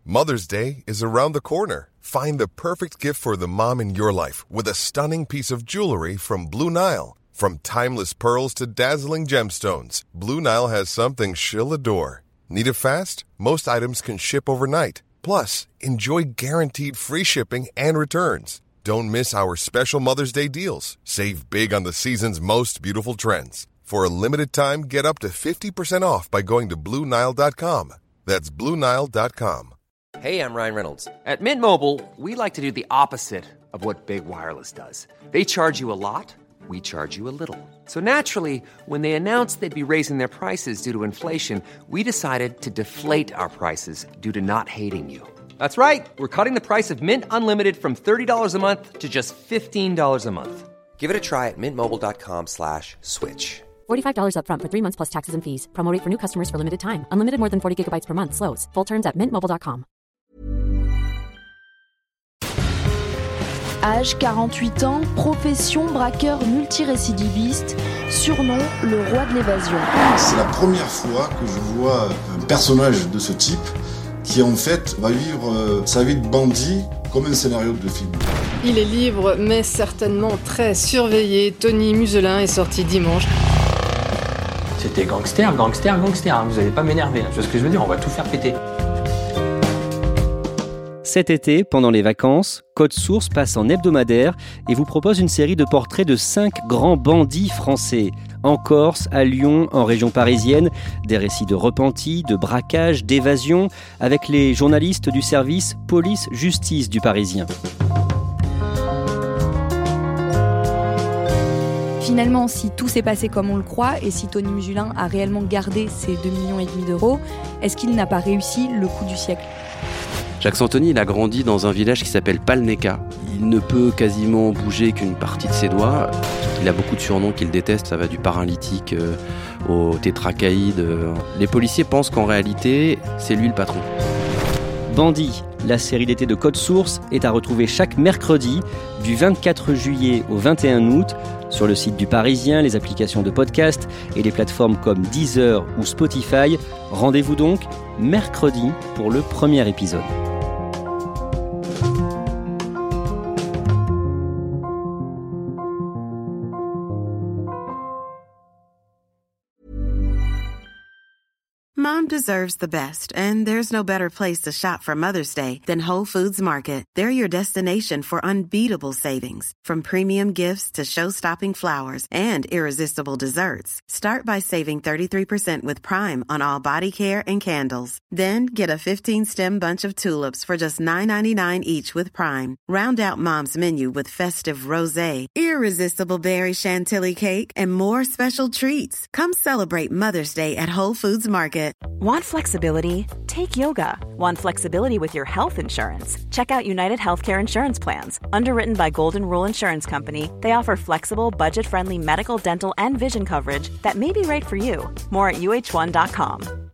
Mother's Day is around the corner. Find the perfect gift for the mom in your life with a stunning piece of jewelry from Blue Nile. From timeless pearls to dazzling gemstones, Blue Nile has something she'll adore. Need it fast? Most items can ship overnight. Plus, enjoy guaranteed free shipping and returns. Don't miss our special Mother's Day deals. Save big on the season's most beautiful trends. For a limited time, get up to 50% off by going to BlueNile.com. That's BlueNile.com. Hey, I'm Ryan Reynolds. At Mint Mobile, we like to do the opposite of what Big Wireless does. They charge you a lot, we charge you a little. So naturally, when they announced they'd be raising their prices due to inflation, we decided to deflate our prices due to not hating you. That's right. We're cutting the price of Mint Unlimited from $30 a month to just $15 a month. Give it a try at mintmobile.com/switch. $45 up front for 3 months plus taxes and fees. Promo rate for new customers for limited time. Unlimited more than 40 gigabytes per month. Slows full terms at mintmobile.com. Âge 48 ans, profession braqueur multirécidiviste, surnom le roi de l'évasion. C'est la première fois que je vois un personnage de ce type qui en fait va vivre sa vie de bandit comme un scénario de film. Il est libre mais certainement très surveillé. Tony Muselin est sorti dimanche. C'était gangster, hein. Vous allez pas m'énerver, tu vois ce que je veux dire, on va tout faire péter. Cet été, pendant les vacances, Code Source passe en hebdomadaire et vous propose une série de portraits de 5 grands bandits français. En Corse, à Lyon, en région parisienne, des récits de repentis, de braquages, d'évasion, avec les journalistes du service police-justice du Parisien. Finalement, si tout s'est passé comme on le croit et si Tony Muselin a réellement gardé ses 2,5 millions d'euros, est-ce qu'il n'a pas réussi le coup du siècle ? Jacques Santoni, il a grandi dans un village qui s'appelle Palneka. Il ne peut quasiment bouger qu'une partie de ses doigts. Il a beaucoup de surnoms qu'il déteste, ça va du paralytique au tétracaïde. Les policiers pensent qu'en réalité, c'est lui le patron. Bandit, la série d'été de Code Source, est à retrouver chaque mercredi du 24 juillet au 21 août sur le site du Parisien, les applications de podcast et les plateformes comme Deezer ou Spotify. Rendez-vous donc mercredi pour le premier épisode. Mom deserves the best, and there's no better place to shop for Mother's Day than Whole Foods Market. They're your destination for unbeatable savings, from premium gifts to show-stopping flowers and irresistible desserts. Start by saving 33% with Prime on all body care and candles. Then get a 15-stem bunch of tulips for just $9.99 each with Prime. Round out Mom's menu with festive rosé, irresistible berry chantilly cake, and more special treats. Come celebrate Mother's Day at Whole Foods Market. Want flexibility? Take yoga. Want flexibility with your health insurance? Check out United Healthcare Insurance Plans. Underwritten by Golden Rule Insurance Company, they offer flexible, budget-friendly medical, dental, and vision coverage that may be right for you. More at UH1.com.